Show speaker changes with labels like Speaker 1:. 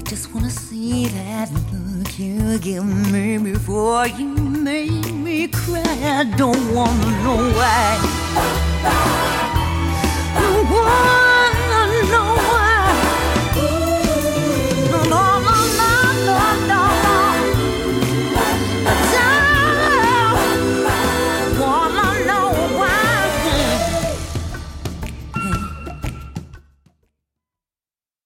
Speaker 1: Just wanna see that look you give me before you make me cry. I don't wanna know why.